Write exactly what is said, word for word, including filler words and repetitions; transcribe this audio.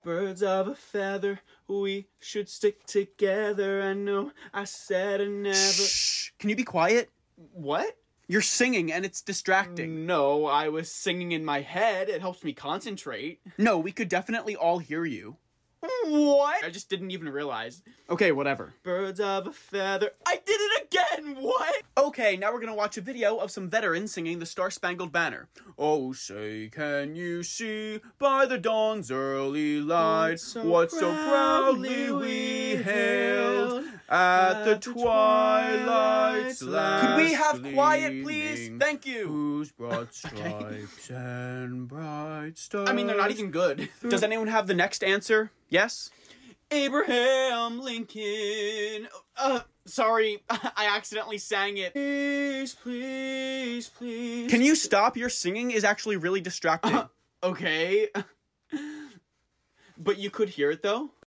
Birds of a feather, we should stick together. I know I said I never... Shh! Can you be quiet? What? You're singing and it's distracting. No, I was singing in my head. It helps me concentrate. No, we could definitely all hear you. What? I just didn't even realize. Okay, whatever. Birds of a feather. I did it again! What? Okay, now we're gonna watch a video of some veterans singing the Star-Spangled Banner. Oh, say, can you see by the dawn's early light what so, what so proudly we hailed at the twilight's last Could we have gleaming, quiet, please? Thank you. Whose broad stripes okay. and bright stars. I mean, they're not even good. Does anyone have the next answer? Yes? Abraham Lincoln. Uh, sorry, I accidentally sang it. Please, please, please. Can you stop? Your singing is actually really distracting. Uh, okay. But you could hear it, though?